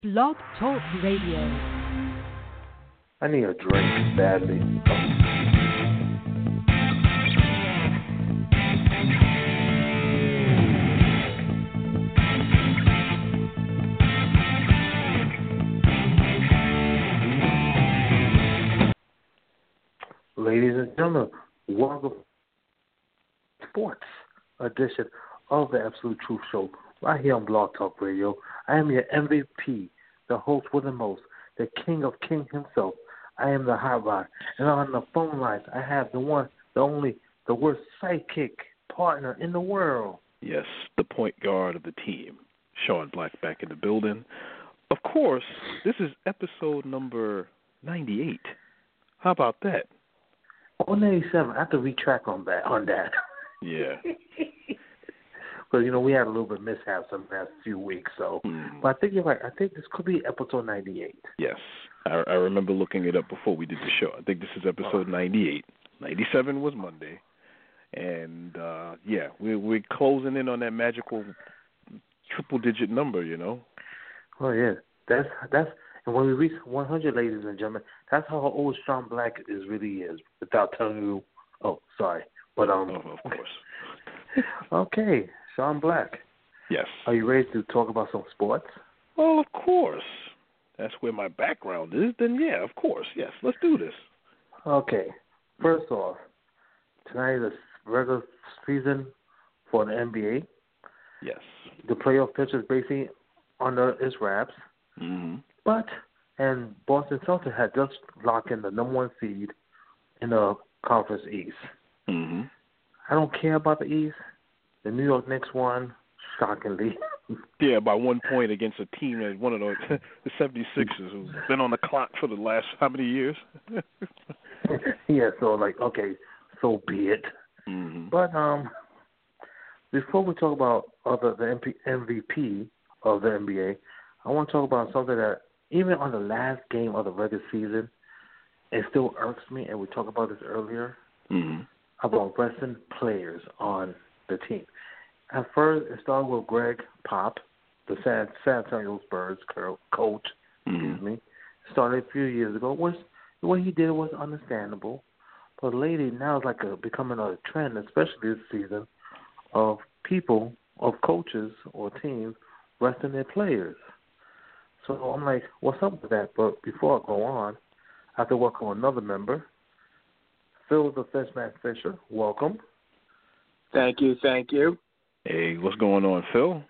Blog Talk Radio. I need a drink badly. Ladies and gentlemen, welcome to the sports edition of the Absolute Truth Show right here on Blog Talk Radio. I am your MVP, the host with the most, the king of kings himself. I am the hot rod. And on the phone lines, I have the one, the only, the worst sidekick partner in the world. Yes, the point guard of the team, Sean Black, back in the building. Of course, this is episode number 98. How about that? 187. I have to retrack on that. Yeah. Because, we had a little bit of mishaps in the last few weeks. So, But I think you're right. I think this could be episode 98. Yes. I remember looking it up before we did the show. I think this is episode 98. 97 was Monday. And, we're closing in on that magical triple-digit number, Oh, yeah. That's and when we reach 100, ladies and gentlemen, that's how old Sean Black really is, without telling you. Oh, sorry. But, of course. Okay, Sean Black. Yes. Are you ready to talk about some sports? Well, of course. That's where my background is. Then, yeah, of course. Yes, let's do this. Okay. First off, tonight is regular season for the NBA. Yes. The playoff pitch is basically under its wraps. Mm-hmm. And Boston Celtics had just locked in the number one seed in the Conference East. Mm-hmm. I don't care about the East. The New York Knicks won, shockingly. Yeah, by 1 point against a team that one of the 76ers who's been on the clock for the last how many years? Yeah, so okay, so be it. Mm-hmm. But before we talk about the MVP of the NBA, I want to talk about something that even on the last game of the regular season, it still irks me, and we talked about this earlier, about resting players on the team. At first, it started with Greg Pop, the San Antonio Spurs coach, started a few years ago. What he did was understandable, but lately now it's becoming a trend, especially this season, of people, of coaches or teams resting their players. So I'm like, what's up with that? But before I go on, I have to welcome another member, Phil the Fishman Fisher. Welcome. Thank you. Hey, what's going on, Phil?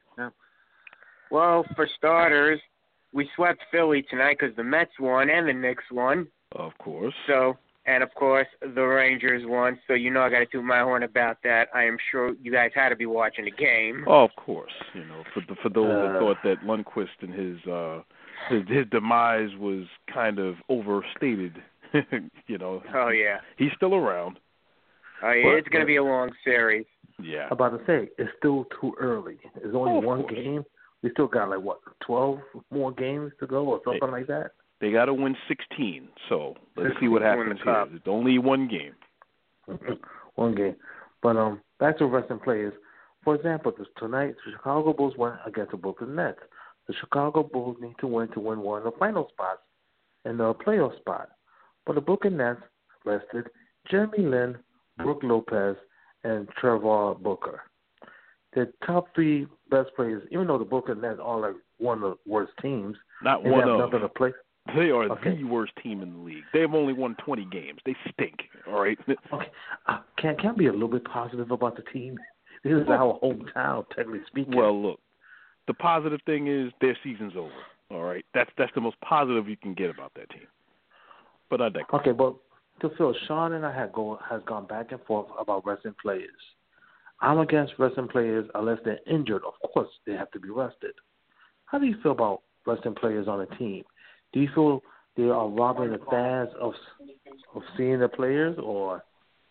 Well, for starters, we swept Philly tonight because the Mets won and the Knicks won. Of course. So, and of course, the Rangers won. So I got to toot my horn about that. I am sure you guys had to be watching the game. Oh, of course. For those that thought that Lundqvist and his demise was kind of overstated, Oh yeah. He's still around. Oh yeah, it's going to be a long series. Yeah. I'm about to say, it's still too early. It's only one game. We still got 12 more games to go or something like that? They got to win 16, so let's see what happens here. It's only one game. One game. But back to wrestling players. For example, tonight, the Chicago Bulls went against the Brooklyn Nets. The Chicago Bulls need to win one of the final spots in the playoff spot. But the Brooklyn Nets rested Jeremy Lin, Brook Lopez, and Trevor Booker. The top three best players, even though the Brooklyn Nets are one of the worst teams, not they one have of. nothing to play. They are the worst team in the league. They have only won 20 games. They stink. All right. Okay. Can I be a little bit positive about the team? This is our hometown, technically speaking. Well, look, the positive thing is their season's over. All right. That's the most positive you can get about that team. But I digress. Okay, but to Phil, Sean and I has gone back and forth about wrestling players. I'm against wrestling players unless they're injured. Of course, they have to be rested. How do you feel about wrestling players on a team? Do you feel they are robbing the fans of seeing the players, or?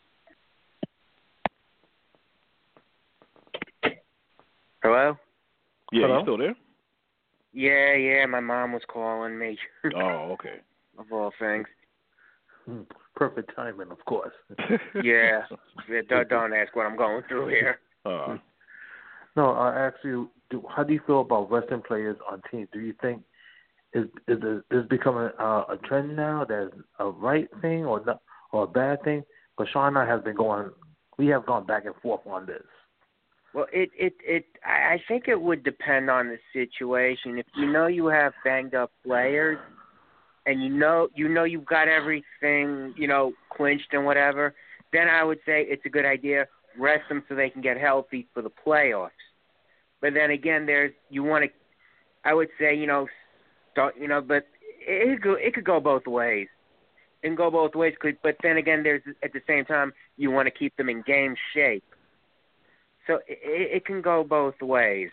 Hello? Yeah, Hello? You still there? Yeah, my mom was calling me. Oh, okay. Of all things. Perfect timing, of course. Yeah. Don't ask what I'm going through here. No, I ask you, how do you feel about wrestling players on teams? Do you think is becoming a trend now that's a right thing or not, or a bad thing? Because Sean and I have been we have gone back and forth on this. Well, I think it would depend on the situation. If you know you have banged up players, and you know you've got everything, clinched and whatever, then I would say it's a good idea. Rest them so they can get healthy for the playoffs. But then again, I would say, but it could go both ways. It can go both ways. But then again, at the same time, you want to keep them in game shape. So it can go both ways.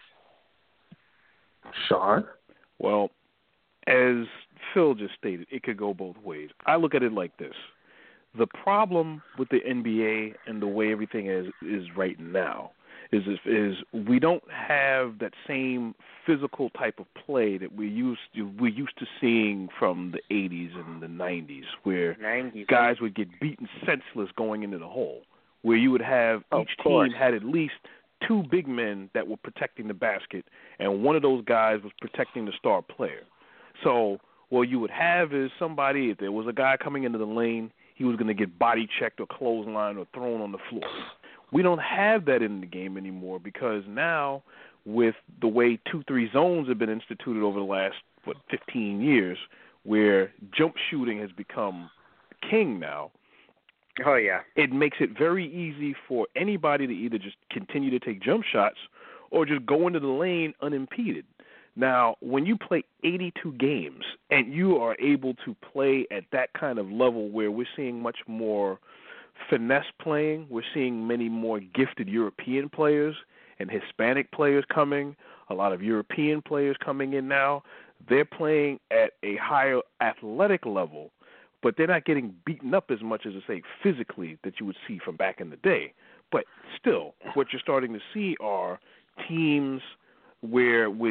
Sean? Well, as Phil just stated, it could go both ways. I look at it like this. The problem with the NBA and the way everything is right now is we don't have that same physical type of play that we're used to seeing from the 80s and the 90s, where guys would get beaten senseless going into the hole, where you would have each team had at least two big men that were protecting the basket, and one of those guys was protecting the star player. So what you would have is somebody, if there was a guy coming into the lane, he was going to get body checked or clotheslined or thrown on the floor. We don't have that in the game anymore because now with the way 2-3 zones have been instituted over the last, 15 years, where jump shooting has become king now. Oh, yeah. It makes it very easy for anybody to either just continue to take jump shots or just go into the lane unimpeded. Now, when you play 82 games and you are able to play at that kind of level where we're seeing much more finesse playing, we're seeing many more gifted European players and Hispanic players coming, a lot of European players coming in now, they're playing at a higher athletic level, but they're not getting beaten up as much as, say, physically that you would see from back in the day. But still, what you're starting to see are teams where we're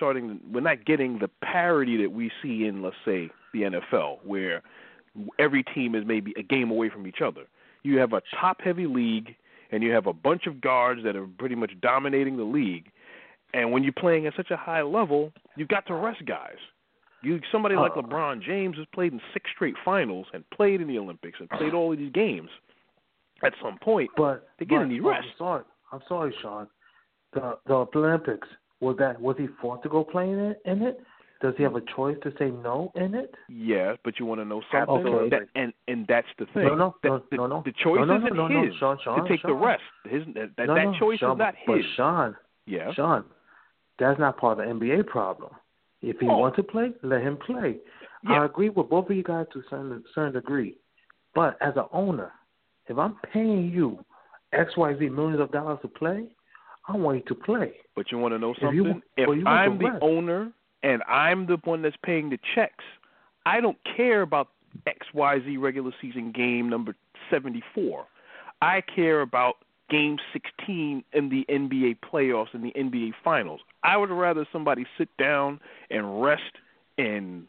not getting the parity that we see in, let's say, the NFL, where every team is maybe a game away from each other. You have a top-heavy league, and you have a bunch of guards that are pretty much dominating the league. And when you're playing at such a high level, you've got to rest guys. Somebody like LeBron James has played in 6 straight finals and played in the Olympics and played all of these games. At some point, they need rest. I'm sorry, Sean. The Olympics, was he forced to go play in it? Does he have a choice to say no in it? Yes, but you want to know something? Okay. And that's the thing. No. The choice isn't his to take the rest. That choice is not his. But Sean, that's not part of the NBA problem. If he wants to play, let him play. Yeah. I agree with both of you guys to a certain degree. But as an owner, if I'm paying you XYZ millions of dollars to play, I want you to play. But you want to know something? If I'm the owner and I'm the one that's paying the checks, I don't care about XYZ regular season game number 74. I care about Game 16 in the NBA playoffs and the NBA finals. I would rather somebody sit down and rest in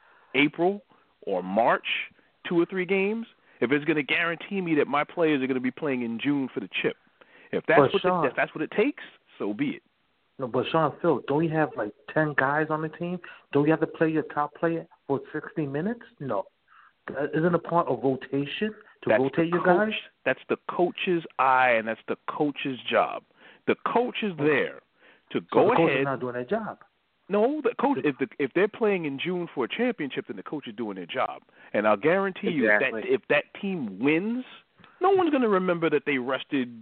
April or March, 2 or 3 games, if it's going to guarantee me that my players are going to be playing in June for the chip. If that's what it takes, so be it. No, but Sean, Phil, don't you have like 10 guys on the team? Don't you have to play your top player for 60 minutes? No. Isn't it part of rotation to rotate your guys? That's the coach's eye, and that's the coach's job. The coach is there to go ahead. The coach is not doing their job. No, the coach. If they're playing in June for a championship, then the coach is doing their job. And I'll guarantee you that if that team wins, no one's going to remember that they rested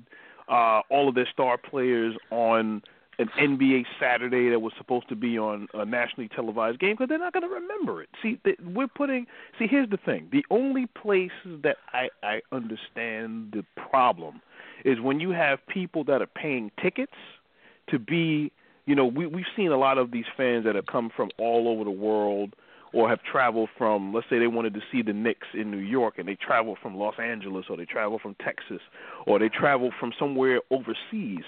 all of their star players on an NBA Saturday that was supposed to be on a nationally televised game, because they're not going to remember it. See, here's the thing. The only places that I understand the problem is when you have people that are paying tickets to be, we've seen a lot of these fans that have come from all over the world or have traveled from, let's say they wanted to see the Knicks in New York, and they travel from Los Angeles, or they travel from Texas, or they travel from somewhere overseas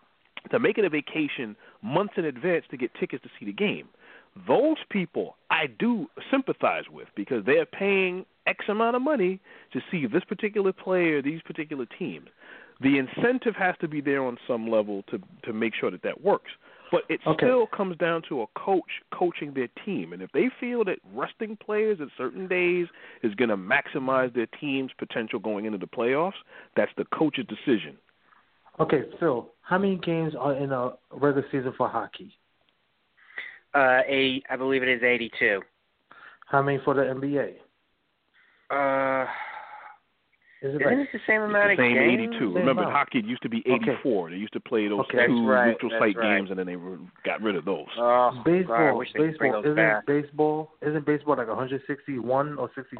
to make it a vacation months in advance to get tickets to see the game. Those people I do sympathize with, because they're paying X amount of money to see this particular player, these particular teams. The incentive has to be there on some level to make sure that works. But it still comes down to a coach coaching their team. And if they feel that resting players at certain days is going to maximize their team's potential going into the playoffs, that's the coach's decision. Okay, Phil, how many games are in a regular season for hockey? I believe it is 82. How many for the NBA? Isn't it the same amount of games? Same 82. Remember, hockey used to be 84. They used to play those two neutral site games, and then they got rid of those. Baseball, isn't baseball like 161 or 62?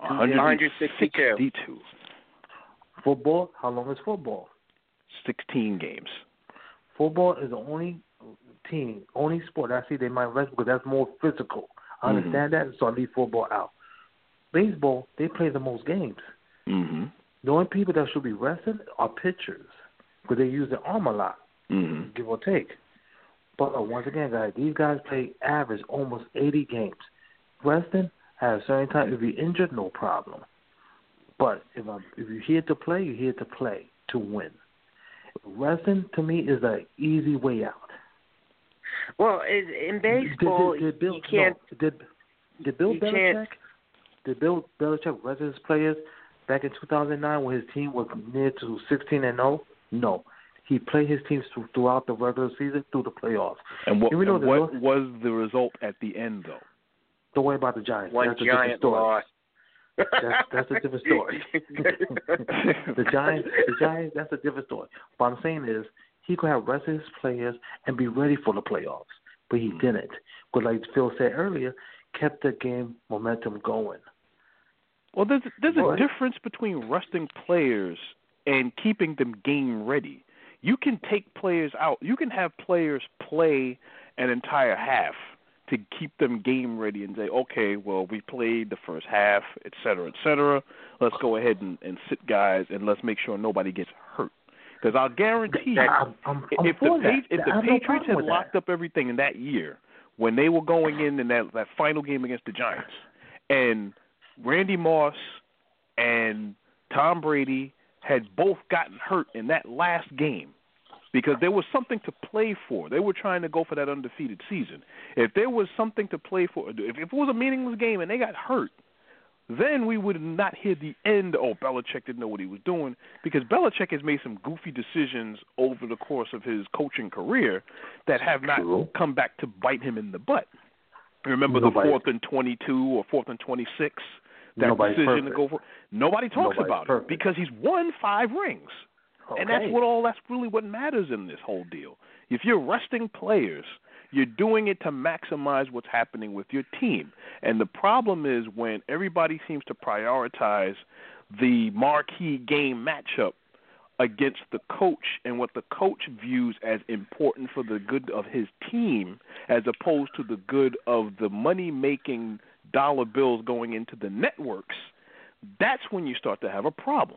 162. Football, how long is football? 16 games. Football is the only sport I see they might rest because that's more physical. I understand that, so I leave football out. Baseball, they play the most games. Mm-hmm. The only people that should be resting are pitchers because they use their arm a lot, give or take. But once again, guys, these guys play average almost 80 games. Resting at a certain time, if you're injured, no problem. But if you're here to play, you're here to play to win. Resting, to me, is an easy way out. Well, in baseball, you can't. Did Bill Belichick rest his players back in 2009 when his team was near to 16-0? No. He played his teams throughout the regular season, through the playoffs. And what was the result at the end, though? Don't worry about the Giants. One giant loss. That's a different story. The Giants, that's a different story. What I'm saying is he could have rested his players and be ready for the playoffs, but he didn't. But like Phil said earlier, kept the game momentum going. Well, there's a difference between resting players and keeping them game ready. You can take players out. You can have players play an entire half to keep them game ready and say, okay, well, we played the first half, et cetera, et cetera. Let's go ahead and sit guys, and let's make sure nobody gets hurt. Because I'll guarantee you, if the Patriots had locked up everything in that year when they were going in that final game against the Giants, and Randy Moss and Tom Brady had both gotten hurt in that last game because there was something to play for. They were trying to go for that undefeated season. If there was something to play for, if it was a meaningless game and they got hurt, then we would not hear the end, Belichick didn't know what he was doing, because Belichick has made some goofy decisions over the course of his coaching career that have not come back to bite him in the butt. Remember the 4th and 22 or 4th and 26? That decision to go for. Nobody talks about it because he's won 5 rings. Okay. And that's really what matters in this whole deal. If you're resting players, you're doing it to maximize what's happening with your team. And the problem is when everybody seems to prioritize the marquee game matchup against the coach and what the coach views as important for the good of his team as opposed to the good of the money-making dollar bills going into the networks, that's when you start to have a problem.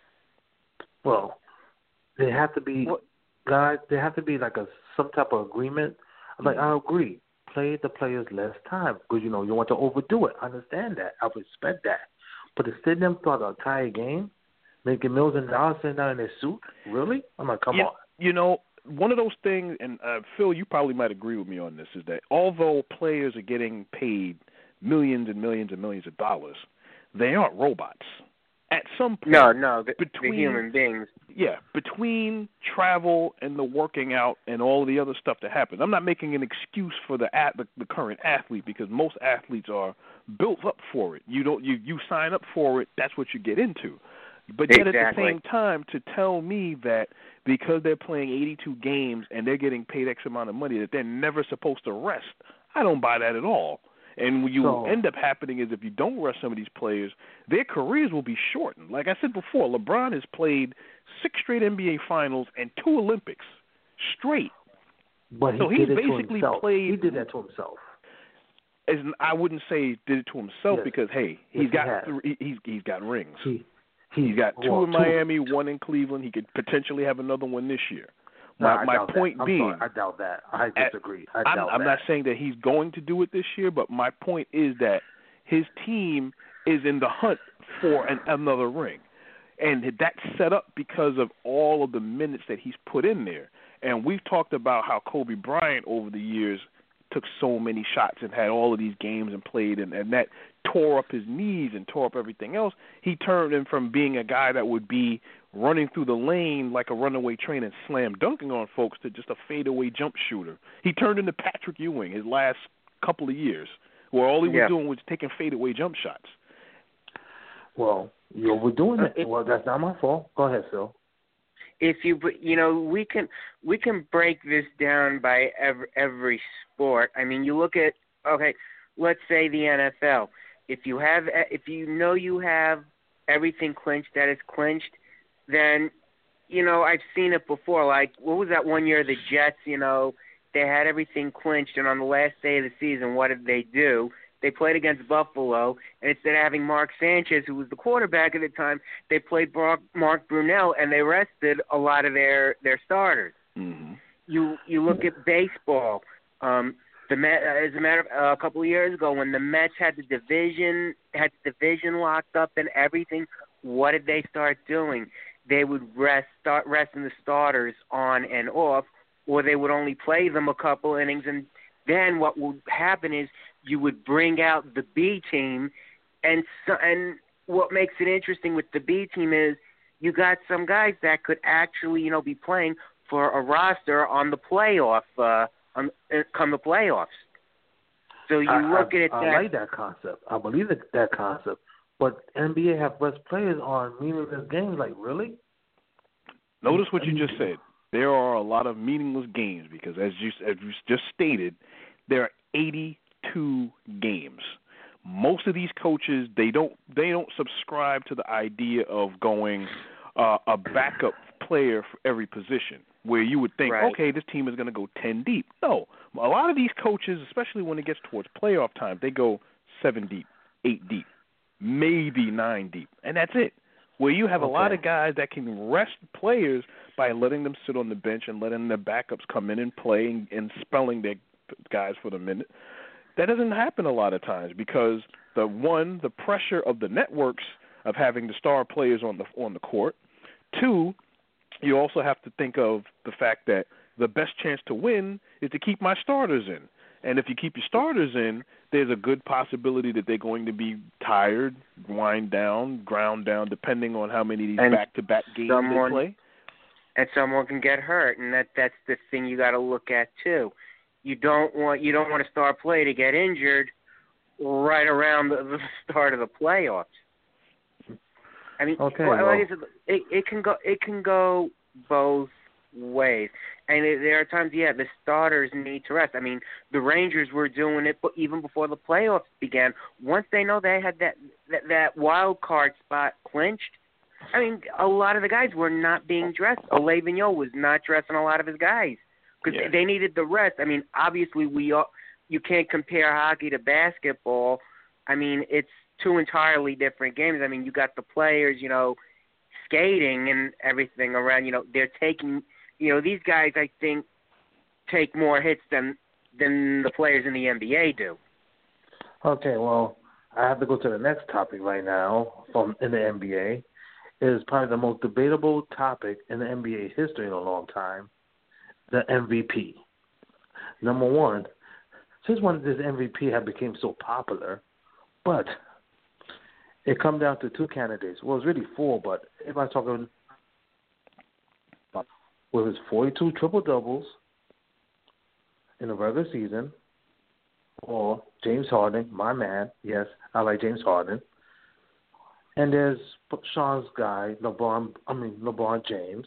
Well, there have to be, guys, there have to be like some type of agreement. Like, I agree. Play the players less time because, you want to overdo it. I understand that. I respect that. But to sit them throughout the entire game, making millions of dollars sitting down in their suit, really? I'm like, come on. One of those things, and Phil, you probably might agree with me on this, is that although players are getting paid millions and millions and millions of dollars, they aren't robots. At some point, the human beings. Yeah, between travel and the working out and all of the other stuff that happens. I'm not making an excuse for the current athlete because most athletes are built up for it. You sign up for it, that's what you get into. But yet at the same time, to tell me that because they're playing 82 games and they're getting paid X amount of money that they're never supposed to rest, I don't buy that at all. And what you end up happening is if you don't rest some of these players, their careers will be shortened. Like I said before, LeBron has played 6 straight NBA Finals and 2 Olympics straight. But he's basically played. He did that to himself. I wouldn't say he did it to himself because he's got rings. He's got 2 in Miami, 1 in Cleveland. He could potentially have another one this year. My point being, I doubt that. I disagree. I'm not saying that he's going to do it this year, but my point is that his team is in the hunt for another ring. And that's set up because of all of the minutes that he's put in there. And we've talked about how Kobe Bryant over the years took so many shots and had all of these games and played, and that tore up his knees and tore up everything else. He turned him from being a guy that would be running through the lane like a runaway train and slam dunking on folks to just a fadeaway jump shooter. He turned into Patrick Ewing his last couple of years, where all he was doing was taking fadeaway jump shots. Well, we're doing it. Well, that's not my fault. Go ahead, Phil. If we can break this down by every sport. I mean, you look at, okay, let's say the NFL. If you have everything clinched that is clinched, then I've seen it before. Like, what was that one year the Jets? They had everything clinched, and on the last day of the season, what did they do? They played against Buffalo, and instead of having Mark Sanchez, who was the quarterback at the time, they played Mark Brunell, and they rested a lot of their starters. Mm-hmm. You look at baseball. As a matter of a couple of years ago, when the Mets had the division locked up and everything, what did they start doing? They would start resting the starters on and off, or they would only play them a couple innings, and then what would happen is you would bring out the B team, and what makes it interesting with the B team is you got some guys that could actually, be playing for a roster on the playoff, come the playoffs. So you look at it. I like that concept. I believe that concept. But NBA have best players on meaningless games. Like, really? Notice what you just said. There are a lot of meaningless games because, as you just stated, there are 82 games. Most of these coaches, they don't subscribe to the idea of going a backup player for every position, where you would think, right, okay, this team is going to go 10 deep. No, a lot of these coaches, especially when it gets towards playoff time, they go 7 deep, 8 deep, maybe 9 deep, and that's it. Where you have a lot of guys that can rest players by letting them sit on the bench and letting their backups come in and play and spelling their guys for the minute. That doesn't happen a lot of times because the pressure of the networks of having the star players on the court. 2, you also have to think of the fact that the best chance to win is to keep my starters in. And if you keep your starters in, there's a good possibility that they're going to be tired, ground down, depending on how many of these back-to-back games they play. And someone can get hurt, and that's the thing you got to look at too. You don't want a star player to get injured right around the start of the playoffs. I mean, like I said, it can go both ways. And there are times, the starters need to rest. I mean, the Rangers were doing it even before the playoffs began. Once they know they had that wild card spot clinched, I mean, a lot of the guys were not being dressed. Ole Vigneault was not dressing a lot of his guys because they needed the rest. I mean, obviously, you can't compare hockey to basketball. I mean, it's 2 entirely different games. I mean, you got the players, skating and everything around. They're taking. These guys, I think, take more hits than the players in the NBA do. Okay, well, I have to go to the next topic right now in the NBA. It is probably the most debatable topic in the NBA history in a long time, the MVP. Number one, since when did this MVP have become so popular? But it comes down to 2 candidates. Well, it's really 4, but if I'm talking with his 42 triple-doubles in the regular season, or James Harden, my man. Yes, I like James Harden. And there's Sean's guy, LeBron James.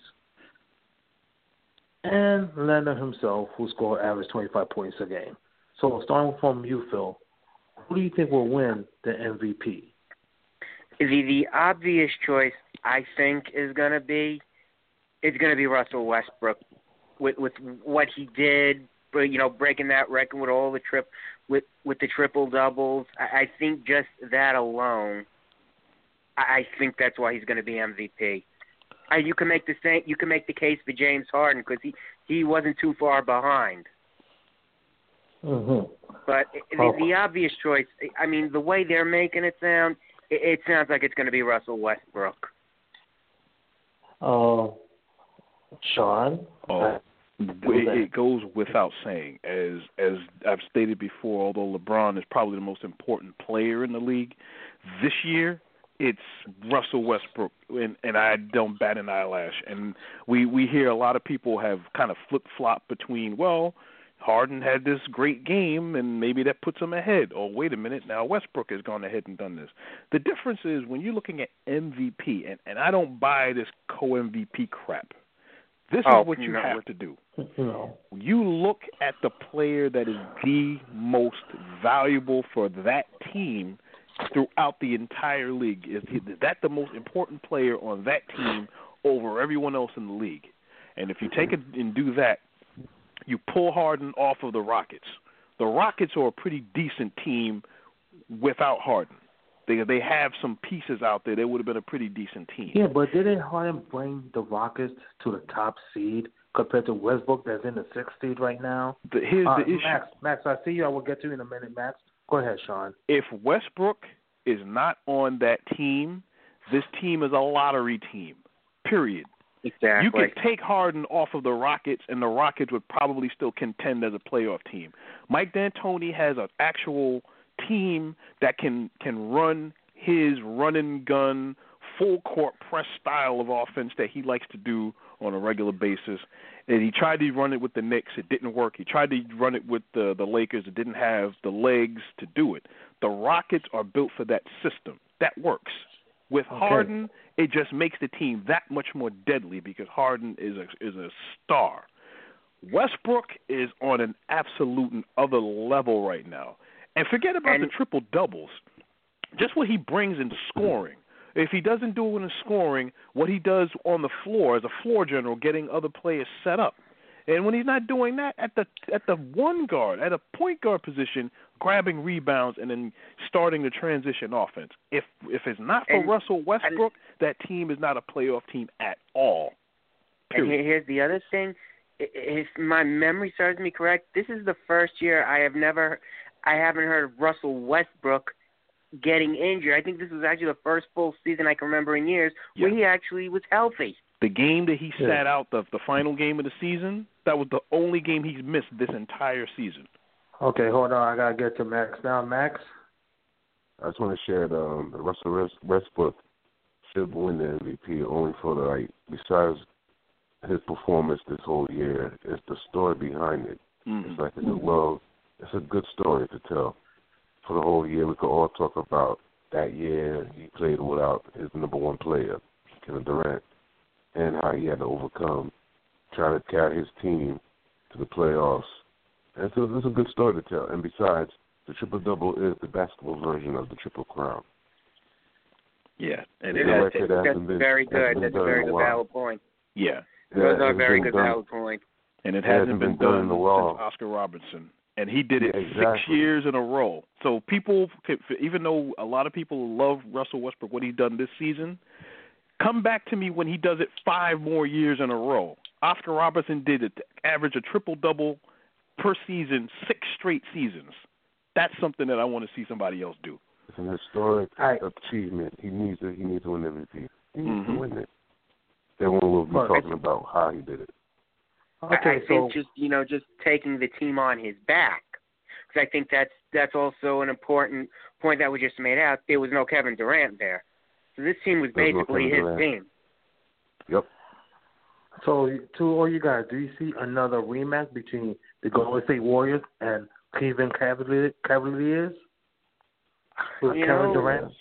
And Leonard himself, who scored average 25 points a game. So starting from you, Phil, who do you think will win the MVP? The obvious choice, I think, is going to be Russell Westbrook with what he did, breaking that record with all the the triple doubles. I think just that alone, I think that's why he's going to be MVP. You can make the case for James Harden because he wasn't too far behind. Mm-hmm. But the obvious choice, I mean, the way they're making it sound, it sounds like it's going to be Russell Westbrook. Sean? It goes without saying. As I've stated before, although LeBron is probably the most important player in the league, this year it's Russell Westbrook, and I don't bat an eyelash. And we hear a lot of people have kind of flip-flopped between, well, Harden had this great game, and maybe that puts him ahead. Oh, wait a minute, now Westbrook has gone ahead and done this. The difference is when you're looking at MVP, and I don't buy this co-MVP crap. This is what you have to do. You look at the player that is the most valuable for that team throughout the entire league. Is that the most important player on that team over everyone else in the league? And if you take it and do that, you pull Harden off of the Rockets. The Rockets are a pretty decent team without Harden. They have some pieces out there. They would have been a pretty decent team. Yeah, but didn't Harden bring the Rockets to the top seed compared to Westbrook that's in the 6th seed right now? Here's the issue. Max, I see you. I will get to you in a minute, Max. Go ahead, Sean. If Westbrook is not on that team, this team is a lottery team, period. Exactly. You could take Harden off of the Rockets, and the Rockets would probably still contend as a playoff team. Mike D'Antoni has an actual team that can run his run-and-gun, full-court press style of offense that he likes to do on a regular basis. And he tried to run it with the Knicks. It didn't work. He tried to run it with the Lakers. It didn't have the legs to do it. The Rockets are built for that system. That works. With Harden, it just makes the team that much more deadly because Harden is a star. Westbrook is on an absolute and other level right now. And forget about the triple-doubles. Just what he brings in scoring. If he doesn't do it in scoring, what he does on the floor as a floor general, getting other players set up. And when he's not doing that, at the one guard, at a point guard position, grabbing rebounds and then starting the transition offense. If it's not for Russell Westbrook, that team is not a playoff team at all. Period. And here's the other thing. If my memory serves me correct, this is the first year I haven't heard of Russell Westbrook getting injured. I think this was actually the first full season I can remember in years where he actually was healthy. The game that he sat out, the final game of the season, that was the only game he's missed this entire season. Okay, hold on. I got to get to Max now. Max? I just want to share the Russell Westbrook should win the MVP only for besides his performance this whole year, it's the story behind it. Mm-hmm. It's a good story to tell. For the whole year, we could all talk about that year he played without his number one player, Kevin Durant, and how he had to overcome, trying to carry his team to the playoffs. And it's a good story to tell. And besides, the triple-double is the basketball version of the Triple Crown. Yeah. And that's very good. That's a very good valid point. Yeah. Those are very good valid points. And it hasn't been done since Oscar Robertson. And he did it 6 years in a row. So people, even though a lot of people love Russell Westbrook, what he's done this season, come back to me when he does it 5 more years in a row. Oscar Robertson did it, average a triple-double per season, 6 straight seasons. That's something that I want to see somebody else do. It's an historic achievement. He needs to win MVP. He needs to win it. Then we'll be talking about how he did it. Okay, I think just taking the team on his back, because I think that's also an important point that we just made out. There was no Kevin Durant there, so this team was basically his team. Yep. So, to all you guys, do you see another rematch between the Golden State Warriors and Cleveland Cavaliers with Kevin Durant?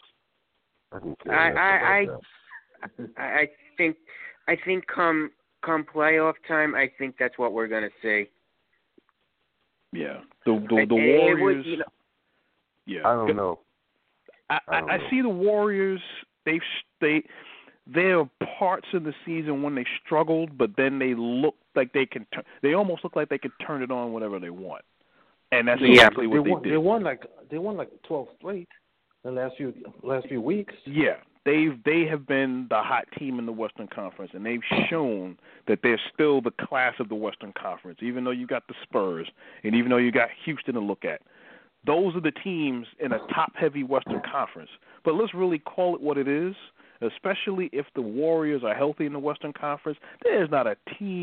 I think come playoff time, I think that's what we're going to see. Yeah, the Warriors. Yeah, I don't know. I see the Warriors. There are parts of the season when they struggled, but then they look like they can. They almost look like they could turn it on whenever they want, and that's exactly what they did. They won like 12 straight in the last few weeks. Yeah. They have been the hot team in the Western Conference, and they've shown that they're still the class of the Western Conference, even though you got the Spurs and even though you got Houston to look at. Those are the teams in a top-heavy Western Conference. But let's really call it what it is, especially if the Warriors are healthy in the Western Conference. There's not a team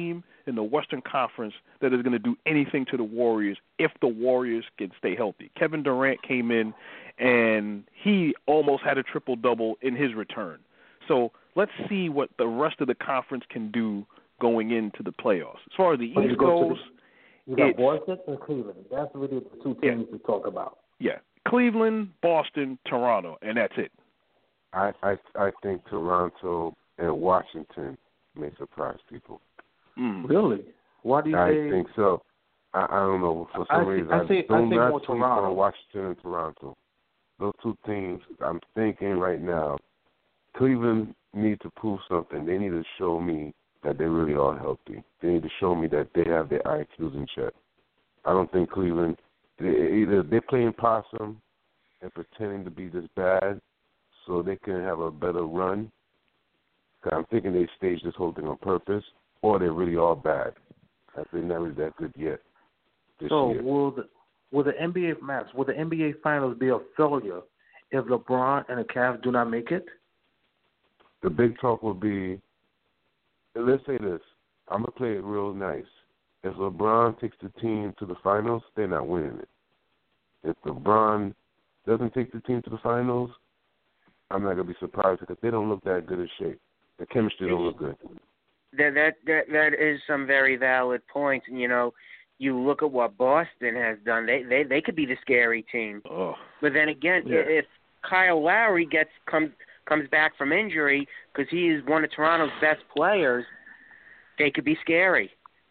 in the Western Conference that is going to do anything to the Warriors if the Warriors can stay healthy. Kevin Durant came in, and he almost had a triple-double in his return. So let's see what the rest of the conference can do going into the playoffs. As far as the East goes, you got Boston and Cleveland. That's really the two teams to talk about. Yeah, Cleveland, Boston, Toronto, and that's it. I think Toronto and Washington may surprise people. Really? Why do you say? I think so. I don't know. For some reason, I do not sleep on Washington and Toronto. Those two teams, I'm thinking right now, Cleveland needs to prove something. They need to show me that they really are healthy. They need to show me that they have their IQs in check. I don't think Cleveland, either they're playing possum and pretending to be this bad so they can have a better run. I'm thinking they staged this whole thing on purpose, or they really are bad. They're not really that good yet. So year. will the NBA Finals be a failure if LeBron and the Cavs do not make it? The big talk will be, let's say this, I'm going to play it real nice. If LeBron takes the team to the finals, they're not winning it. If LeBron doesn't take the team to the finals, I'm not going to be surprised because they don't look that good in shape. The chemistry don't look good. That is some very valid points. And, you look at what Boston has done. They could be the scary team. Oh. But then again, if Kyle Lowry comes back from injury because he is one of Toronto's best players, they could be scary.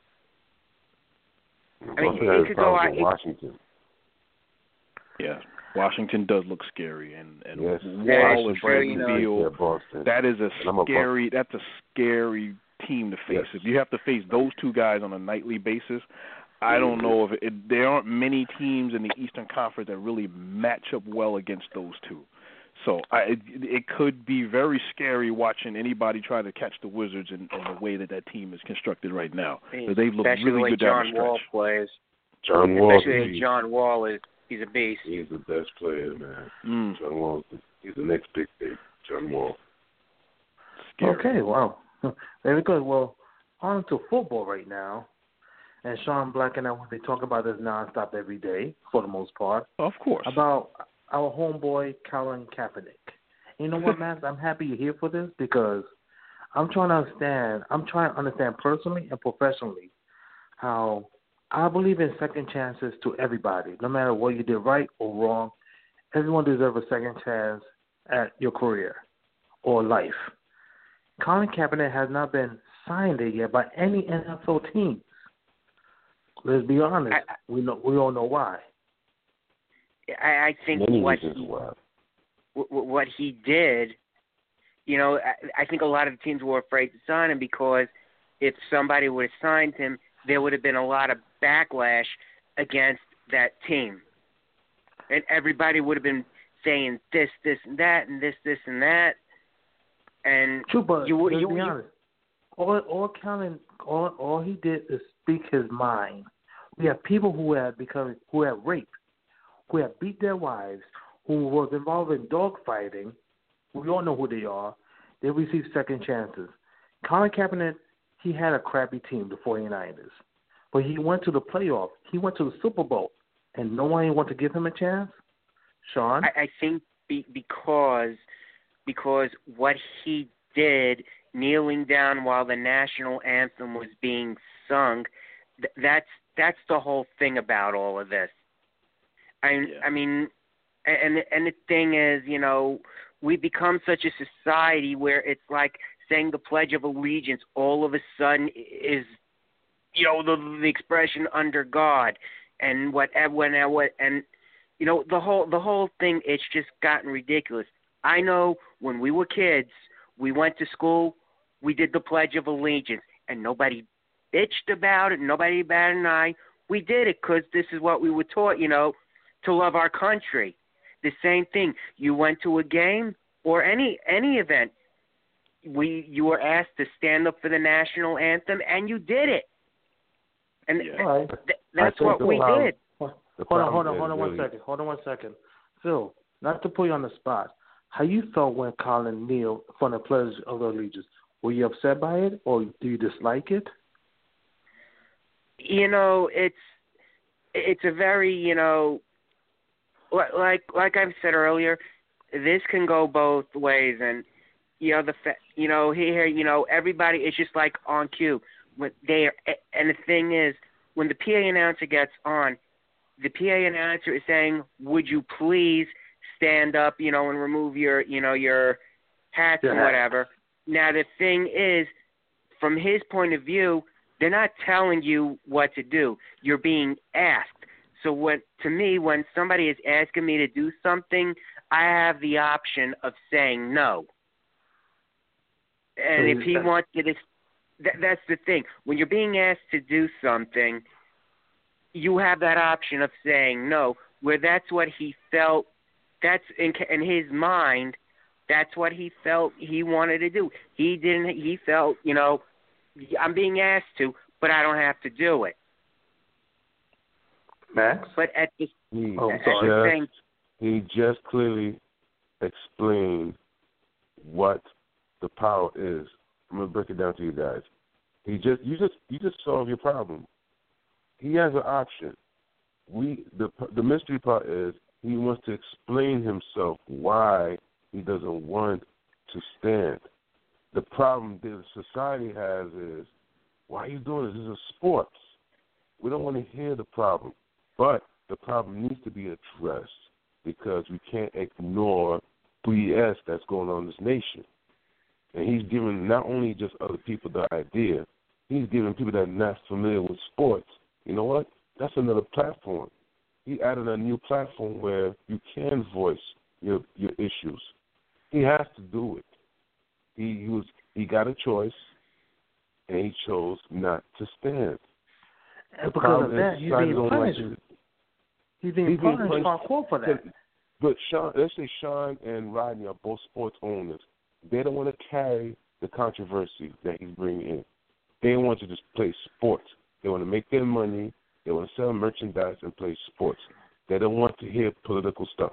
I mean, it could go out. Washington. Yeah, Washington does look scary, and yes. Wall and Bradley Beal. Boston. That's a scary team to face. Yes. If you have to face those two guys on a nightly basis, I don't know if there aren't many teams in the Eastern Conference that really match up well against those two. So it could be very scary watching anybody try to catch the Wizards in the way that team is constructed right now. They've looked really good down the stretch. John Wall plays. John Wall. Especially John Wall he's a beast. He's the best player, man. John Wall. He's the next big thing. John Wall. Scary. Okay, wow. Very good. Well, on to football right now. And Sean Black and I will be talking about this nonstop every day, for the most part. Of course. About our homeboy, Colin Kaepernick. You know what, Matt? I'm happy you're here for this because I'm trying to understand personally and professionally how I believe in second chances to everybody. No matter what you did right or wrong, everyone deserves a second chance at your career or life. Colin Kaepernick has not been signed yet by any NFL teams. Let's be honest. We all know why. I think what he did, I think a lot of teams were afraid to sign him because if somebody would have signed him, there would have been a lot of backlash against that team. And everybody would have been saying this, and that, and this, and that. And true, but let's be honest. All he did is speak his mind. We have people who have raped, who have beat their wives, who was involved in dogfighting. We all know who they are. They received second chances. Colin Kaepernick, he had a crappy team, the 49ers. But he went to the playoff. He went to the Super Bowl, and no one wanted to give him a chance? Sean? I think because what he did, kneeling down while the national anthem was being sung, that's the whole thing about all of this. I mean, and the thing is, we become such a society where it's like saying the Pledge of Allegiance all of a sudden is, the expression under God and whatever, and the whole thing. It's just gotten ridiculous. I know when we were kids, we went to school, we did the Pledge of Allegiance, and nobody bitched about it. Nobody batted an eye. We did it because this is what we were taught, to love our country. The same thing. You went to a game or any event, you were asked to stand up for the national anthem, and you did it. And that's what we did. Hold on one second. Phil, not to put you on the spot, how you felt when Colin kneeled for the Pledge of Allegiance? Were you upset by it, or do you dislike it? you know, it's a very, you know, like I've said earlier, this can go both ways, and you know here, you know, everybody is just like on cue when they are, and the thing is, when the PA announcer gets on, the PA announcer is saying, "Would you please stand up, you know, and remove your, you know, your hats and whatever." Now the thing is, from his point of view, they're not telling you what to do. You're being asked. So when somebody is asking me to do something, I have the option of saying no. And if he wants to, that's the thing. When you're being asked to do something, you have that option of saying no, where that's what he felt. That's in his mind. That's what he felt he wanted to do. He felt, you know, I'm being asked to, but I don't have to do it. Max? But at the same, he just clearly explained what the power is. I'm gonna break it down to you guys. You just solve your problem. He has an option. The mystery part is he wants to explain himself why he doesn't want to stand. The problem that society has is, why are you doing this? This is sports. We don't want to hear the problem. But the problem needs to be addressed because we can't ignore BS that's going on in this nation. And he's giving not only just other people the idea, he's giving people that are not familiar with sports, you know what? That's another platform. He added a new platform where you can voice your issues. He has to do it. He got a choice, and he chose not to stand. And because of that, he's being punished. He's being punished hardcore for that. But let's say Sean and Rodney are both sports owners. They don't want to carry the controversy that he's bringing in. They want to just play sports. They want to make their money. They want to sell merchandise and play sports. They don't want to hear political stuff.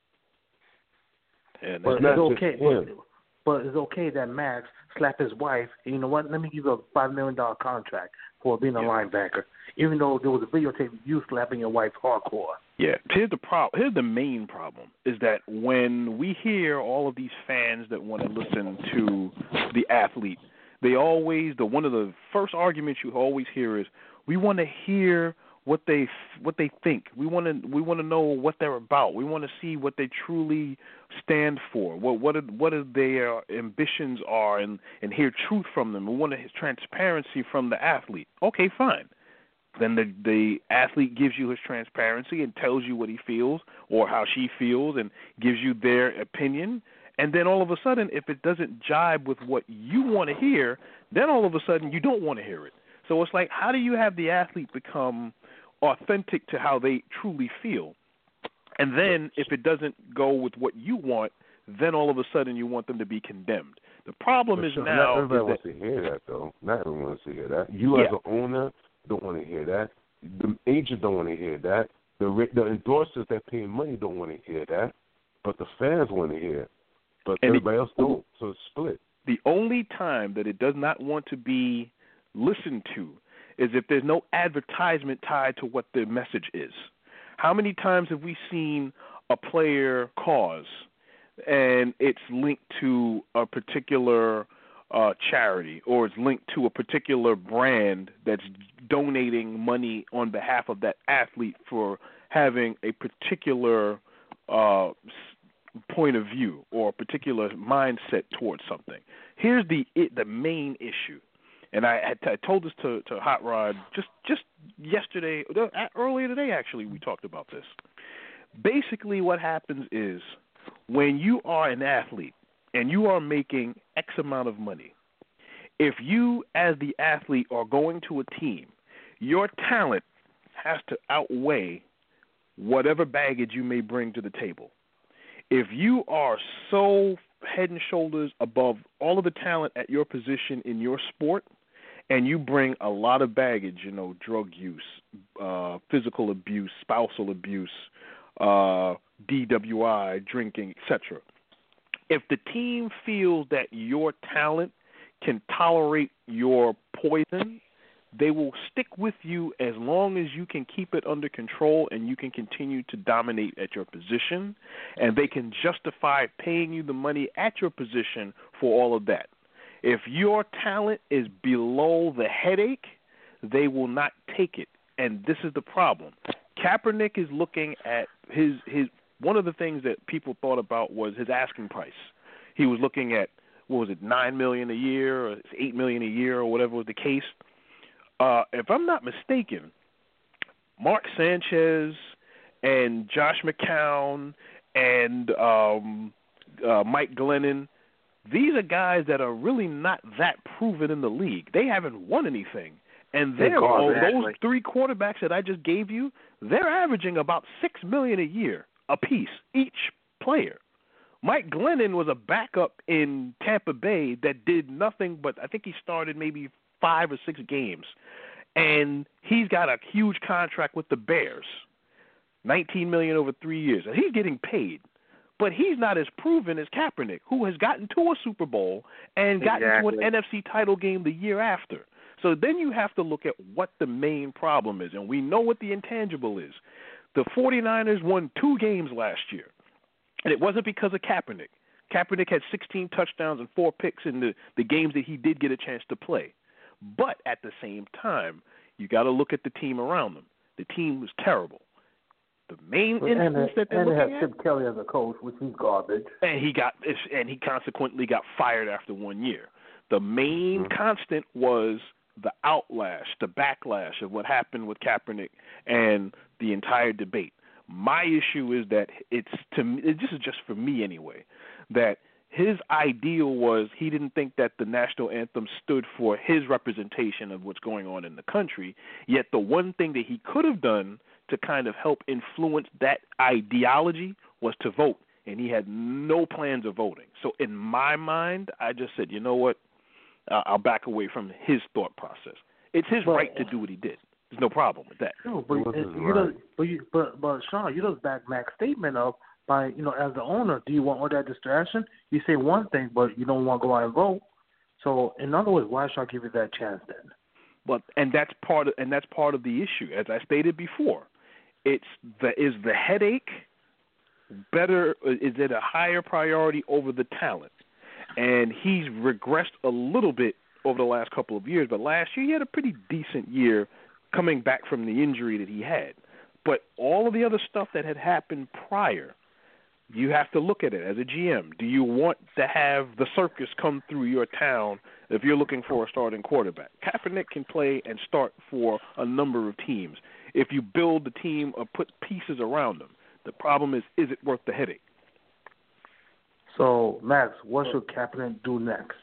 And but it's okay. But it's okay that Max slapped his wife. And you know what? Let me give you a $5 million contract for being a linebacker, even though there was a videotape of you slapping your wife hardcore. Yeah, here's the problem. Here's the main problem is that when we hear all of these fans that want to listen to the athlete, they always one of the first arguments you always hear is, we want to hear what they think. We want to know what they're about. We want to see what they truly stand for. What their ambitions are, and hear truth from them. We want to hear transparency from the athlete. Okay, fine. Then the athlete gives you his transparency and tells you what he feels or how she feels and gives you their opinion. And then all of a sudden, if it doesn't jibe with what you want to hear, then all of a sudden you don't want to hear it. So it's like, how do you have the athlete become authentic to how they truly feel? And then if it doesn't go with what you want, then all of a sudden you want them to be condemned. The problem is now... Not everybody wants to hear that, though. Not everyone wants to hear that. You as an owner don't want to hear that. The agent don't want to hear that. The endorsers that pay money don't want to hear that. But the fans want to hear it. But everybody else don't. So it's split. The only time that it does not want to be listened to is if there's no advertisement tied to what the message is. How many times have we seen a player cause and it's linked to a particular charity, or it's linked to a particular brand that's donating money on behalf of that athlete for having a particular point of view or a particular mindset towards something? Here's the main issue. And I told this to Hot Rod just yesterday, earlier today actually, we talked about this. Basically what happens is when you are an athlete and you are making X amount of money, if you as the athlete are going to a team, your talent has to outweigh whatever baggage you may bring to the table. If you are so head and shoulders above all of the talent at your position in your sport, and you bring a lot of baggage, drug use, physical abuse, spousal abuse, DWI, drinking, etc. If the team feels that your talent can tolerate your poison, they will stick with you as long as you can keep it under control and you can continue to dominate at your position, and they can justify paying you the money at your position for all of that. If your talent is below the headache, they will not take it, and this is the problem. Kaepernick is looking at his one of the things that people thought about was his asking price. He was looking at, what was it, $9 million a year or $8 million a year or whatever was the case. If I'm not mistaken, Mark Sanchez and Josh McCown and Mike Glennon, these are guys that are really not that proven in the league. They haven't won anything. And those 3 quarterbacks that I just gave you, they're averaging about $6 million a year apiece, each player. Mike Glennon was a backup in Tampa Bay that did nothing but, I think he started maybe 5 or 6 games. And he's got a huge contract with the Bears, $19 million over 3 years. And he's getting paid. But he's not as proven as Kaepernick, who has gotten to a Super Bowl and gotten to an NFC title game the year after. So then you have to look at what the main problem is. And we know what the intangible is. The 49ers won 2 games last year. And it wasn't because of Kaepernick. Kaepernick had 16 touchdowns and 4 picks in the games that he did get a chance to play. But at the same time, you got to look at the team around them. The team was terrible. The main instance that they're looking at, and they have Chip Kelly as a coach, which is garbage. And he consequently got fired after 1 year. The main constant was the outlash, the backlash of what happened with Kaepernick and the entire debate. My issue is that this is just for me anyway, that his ideal was he didn't think that the national anthem stood for his representation of what's going on in the country, yet the one thing that he could have done to kind of help influence that ideology was to vote, and he had no plans of voting. So in my mind, I just said, you know what, I'll back away from his thought process. It's his right to do what he did. There's no problem with that. No, but Sean, you just back Mac's statement up by, as the owner, do you want all that distraction? You say one thing, but you don't want to go out and vote. So, in other words, why should I give you that chance then? But that's part of the issue, as I stated before. Is the headache better? Is it a higher priority over the talent? And he's regressed a little bit over the last couple of years, but last year he had a pretty decent year coming back from the injury that he had. But all of the other stuff that had happened prior, you have to look at it as a GM. Do you want to have the circus come through your town if you're looking for a starting quarterback? Kaepernick can play and start for a number of teams if you build the team or put pieces around them. The problem is it worth the headache? So, Max, what should Kaepernick do next?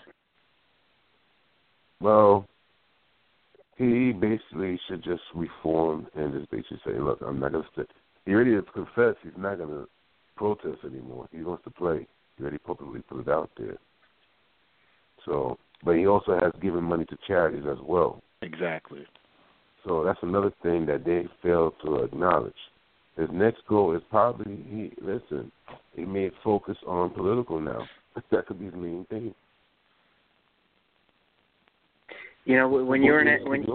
Well, he basically should just reform and just basically say, look, I'm not going to stay. He already has confessed he's not going to protest anymore. He wants to play. He already publicly put it out there. So, but he also has given money to charities as well. Exactly. So that's another thing that they fail to acknowledge. His next goal is probably, he may focus on political now. That could be his main thing. When you're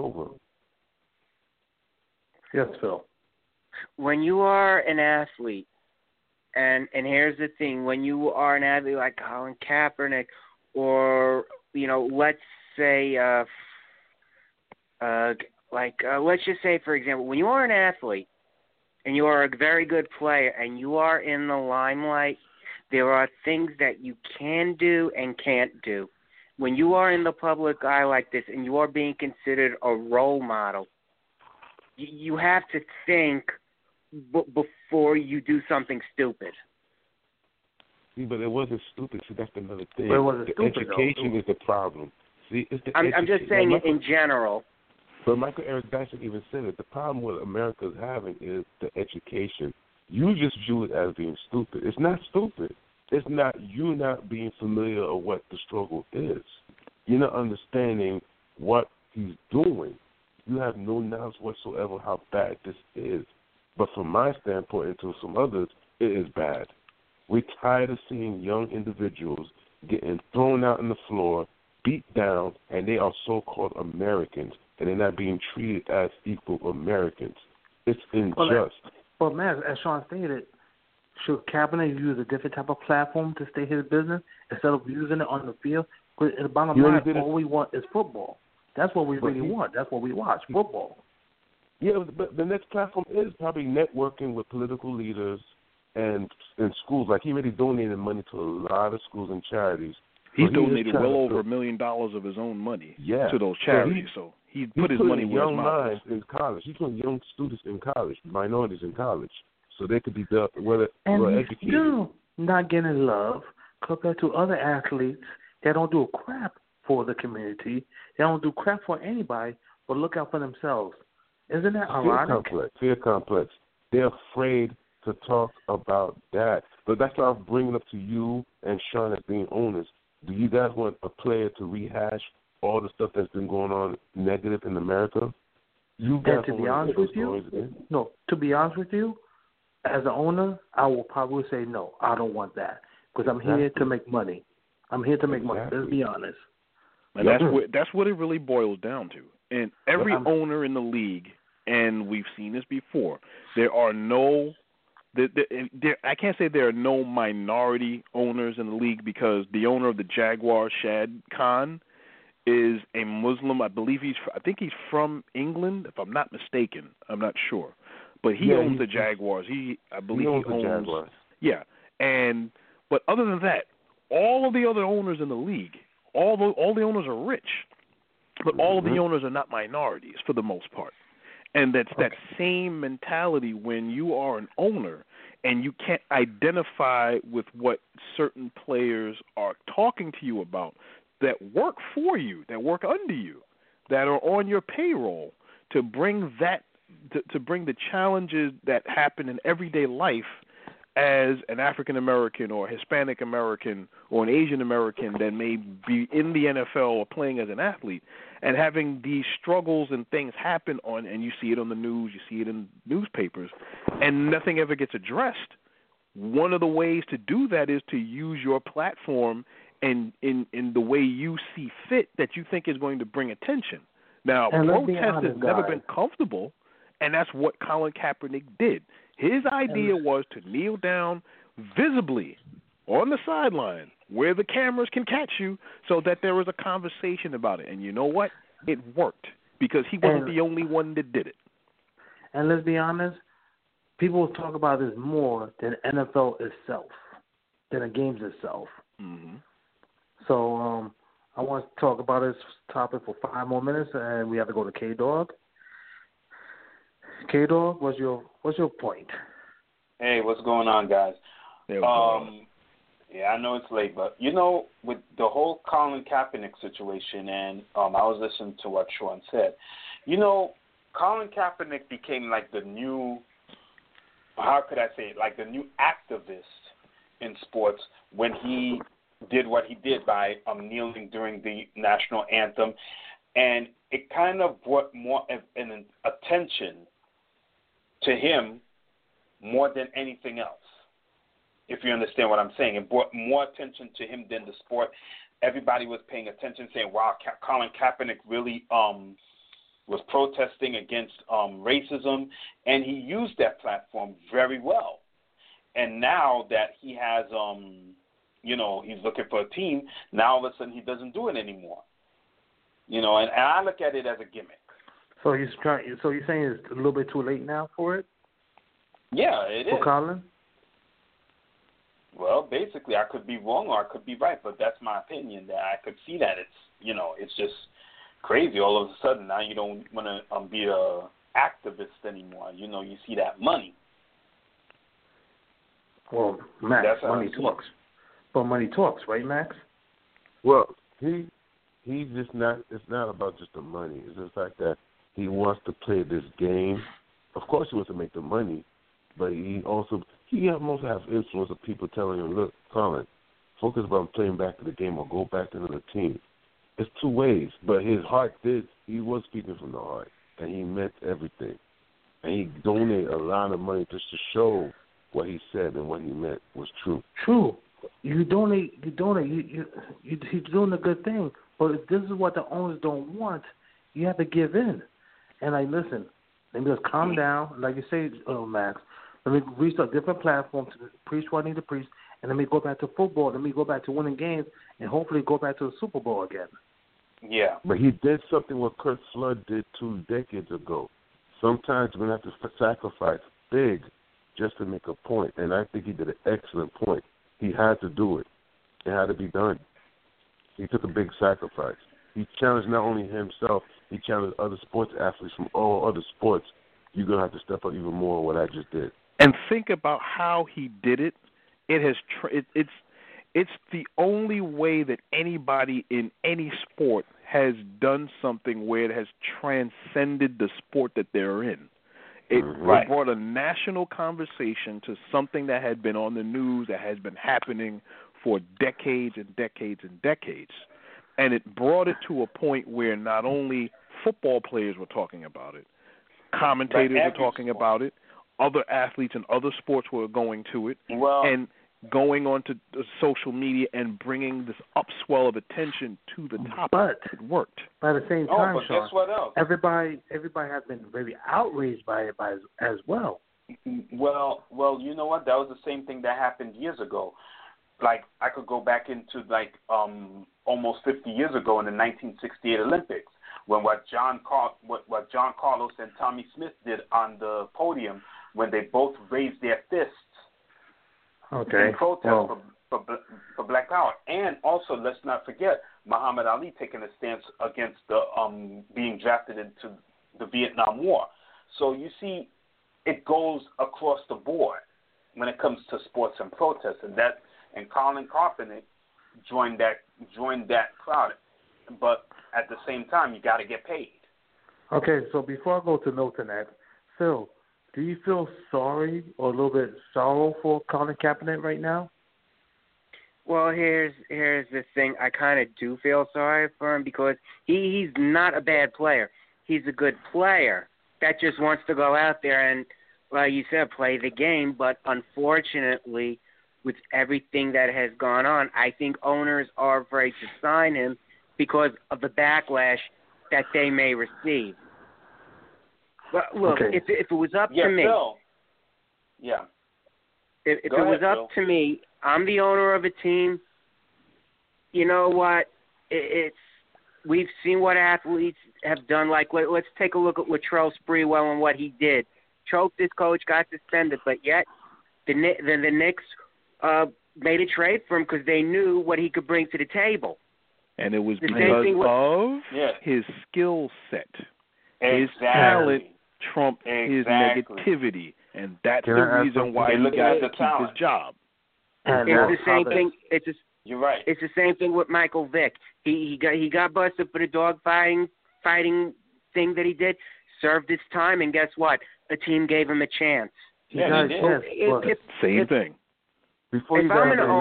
Yes, Phil. When you are an athlete, and here's the thing, when you are an athlete like Colin Kaepernick, or let's say, let's just say, for example, when you are an athlete and you are a very good player and you are in the limelight, there are things that you can do and can't do. When you are in the public eye like this and you are being considered a role model, you have to think before you do something stupid. See, but it wasn't stupid. See, that's another thing. But it wasn't stupid, education is the problem. See, it's the I'm just saying it in general. But Michael Eric Dyson even said it. The problem with America is having is the education. You just view it as being stupid. It's not stupid. It's not you not being familiar of what the struggle is. You're not understanding what he's doing. You have no knowledge whatsoever how bad this is. But from my standpoint and to some others, it is bad. We're tired of seeing young individuals getting thrown out on the floor, beat down, and they are so-called Americans. and they're not being treated as equal Americans. It's unjust. But Max, as Sean stated, should Kaepernick use a different type of platform to state his business instead of using it on the field? Because the bottom line, all we want is football. That's what we really want. That's what we watch, football. Yeah, but the next platform is probably networking with political leaders and schools. Like, he already donated money to a lot of schools and charities. He's donated well over $1 million of his own money to those charities. So he put his money where his mouth is. In college. He's putting young students in college, minorities in college, so they could be well educated. Still not getting love compared to other athletes that don't do a crap for the community. They don't do crap for anybody, but look out for themselves. Isn't that ironic? Fear complex. They're afraid to talk about that. But that's why I'm bringing up to you and Sean as being owners. Do you guys want a player to rehash all the stuff that's been going on negative in America? You guys to be honest with you, as an owner, I will probably say no. I don't want that because I'm here to make money. Let's be honest. And that's what it really boils down to. And every owner in the league, and we've seen this before, there are no. I can't say there are no minority owners in the league because the owner of the Jaguars, Shad Khan, is a Muslim. I think he's from England, if I'm not mistaken. I'm not sure, but he owns the Jaguars. I believe he owns the Jaguars. Yeah, but other than that, all of the other owners in the league, all the owners are rich, but all of the owners are not minorities for the most part. And that's that same mentality when you are an owner and you can't identify with what certain players are talking to you about that work for you, that work under you, that are on your payroll to bring to bring the challenges that happen in everyday life as an African American or Hispanic American or an Asian American that may be in the NFL or playing as an athlete, and having these struggles and things happen and you see it on the news, you see it in newspapers, and nothing ever gets addressed. One of the ways to do that is to use your platform in the way you see fit that you think is going to bring attention. Now, protest has never been comfortable, and that's what Colin Kaepernick did. His idea was to kneel down visibly on the sideline where the cameras can catch you so that there was a conversation about it. And you know what? It worked because he wasn't the only one that did it. And let's be honest, people talk about this more than NFL itself, than the games itself. Mm-hmm. So I want to talk about this topic for 5 more minutes, and we have to go to K-Dog. K-Dog, what's your point? Hey, what's going on, guys? Yeah, I know it's late, but, with the whole Colin Kaepernick situation, and I was listening to what Sean said, Colin Kaepernick became like the new, how could I say it, like the new activist in sports when he did what he did by kneeling during the national anthem, and it kind of brought more of an attention to him more than anything else, if you understand what I'm saying. It brought more attention to him than the sport. Everybody was paying attention, saying, wow, Colin Kaepernick really was protesting against racism, and he used that platform very well. And now that he has, he's looking for a team, now all of a sudden he doesn't do it anymore. And I look at it as a gimmick. So you're saying it's a little bit too late now for it? Yeah, it is. For Colin? Well, basically, I could be wrong or I could be right, but that's my opinion. That I could see that it's just crazy. All of a sudden, now you don't want to be a activist anymore. You see that money. Well, Max, money talks. But money talks, right, Max? Well, he's just not. It's not about just the money. It's the fact that he wants to play this game. Of course, he wants to make the money, but he also has influence of people telling him, "Look, Colin, focus on playing back to the game or go back into the team." It's two ways, but his heart did. He was speaking from the heart, and he meant everything. And he donated a lot of money just to show what he said and what he meant was true. True. You donate. He's doing a good thing. But if this is what the owners don't want, You have to give in. And like, listen, let me just calm down. Like you say, Max, let me restart different platforms to preach what I need to preach, and let me go back to football. Let me go back to winning games, and hopefully go back to the Super Bowl again. Yeah. But he did something what Kurt Flood did 2 decades ago. Sometimes we have to sacrifice big just to make a point, and I think he did an excellent point. He had to do it. It had to be done. He took a big sacrifice. He challenged not only himself, he challenged other sports athletes from all other sports. You're going to have to step up even more than what I just did. And think about how he did it. It has it's the only way that anybody in any sport has done something where it has transcended the sport that they're in. It brought a national conversation to something that had been on the news, that has been happening for decades and decades and decades. And it brought it to a point where not only football players were talking about it, commentators were talking about it, other athletes in other sports were going to it, and going on to social media and bringing this upswell of attention to the topic. But it worked. By the same time, but Sean, guess what else? everybody has been very outraged by it as well. Well, you know what? That was the same thing that happened years ago. Like, I could go back into almost 50 years ago in the 1968 Olympics, when what John Carlos and Tommy Smith did on the podium, when they both raised their fists in protest for Black Power. And also, let's not forget Muhammad Ali taking a stance against the being drafted into the Vietnam War. So you see, it goes across the board when it comes to sports and protests, and Colin Kaepernick joined that crowd. But at the same time, you got to get paid. Okay, so before I go to Milton X, Phil, do you feel sorry or a little bit sorrow for Colin Kaepernick right now? Well, here's the thing. I kind of do feel sorry for him because he's not a bad player. He's a good player that just wants to go out there and, like you said, play the game. But unfortunately, with everything that has gone on, I think owners are afraid to sign him because of the backlash that they may receive. But look, if it was up to me, Phil. If it was up to me, I'm the owner of a team. You know what? We've seen what athletes have done. Like, let's take a look at Latrell Sprewell and what he did. Choked his coach, got suspended, but yet the Knicks made a trade for him because they knew what he could bring to the table. And it was because of his skill set. His talent trumped his negativity, and that's the reason why he got to keep his job. And it's the same thing. You're right. It's the same thing with Michael Vick. He got busted for the dog fighting thing that he did. Served his time, and guess what? A team gave him a chance. Yeah, he did. Same thing. If I'm an